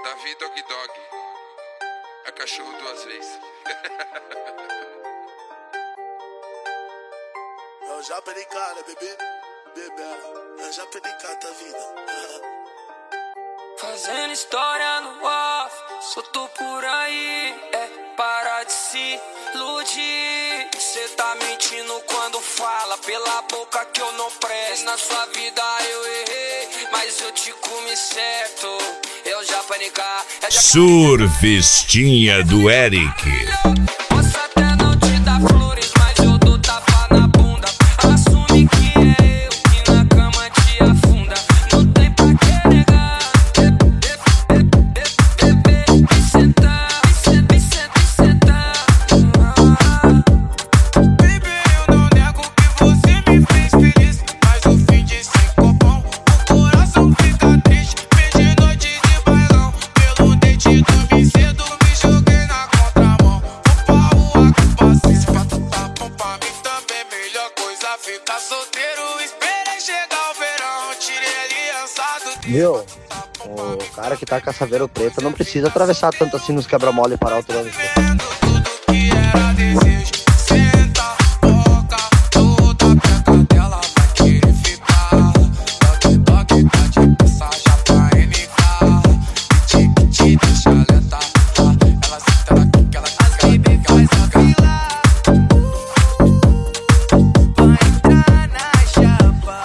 Davi Dog Dog. É cachorro duas vezes. Eu já perdi cara, bebê. Eu já perdi cara da vida. Fazendo história no off, solto por aí, para de se iludir. Cê tá mentindo quando fala pela boca que eu não presto. Na sua vida eu errei, mas eu te comi certo. Eu já panicar. Surfistinha do Eric. Posso até não te dar flores, mas eu dou tapa na bunda. Assume que é eu que na cama te afunda. Não tem pra que negar. Me sentar, me sentar. Baby, eu não nego que você me fez feliz, mas o fim de cinco bom, o coração fica triste. Perdi noite de bailão, pelo dente dormi cedo, me joguei na contramão. Opa, a culpa se pata tá bom pra mim também. Melhor coisa ficar solteiro, esperei chegar o verão, tirei aliançado. Meu, o cara que tá com a caveira preta não precisa atravessar tanto assim nos quebra-mola e parar o trânsito. Tudo que era desejo, senta, boca, toda a peca dela vai querer ficar. Dog, dog, tá de passagem pra NK. Te deixa lenta, ela senta daqui que ela quer que ela faz a fila. Vai entrar na chapa,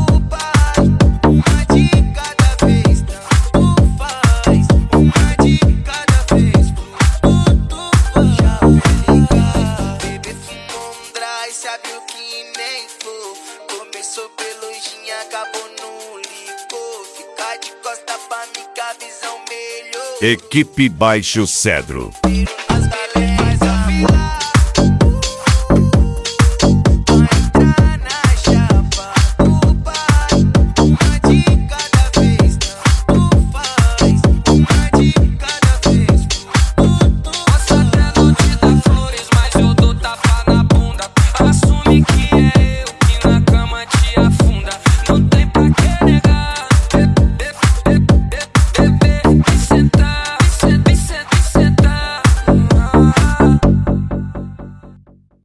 uma de cada vez, tanto faz. Uma de cada vez, tudo já ligar. Bebê fumou dry, sabe o que nem for. Começou pelojinha, acabou no licor. Ficar de costa pra mim que a visão melhor. Equipe Baixo Cedro. Tiro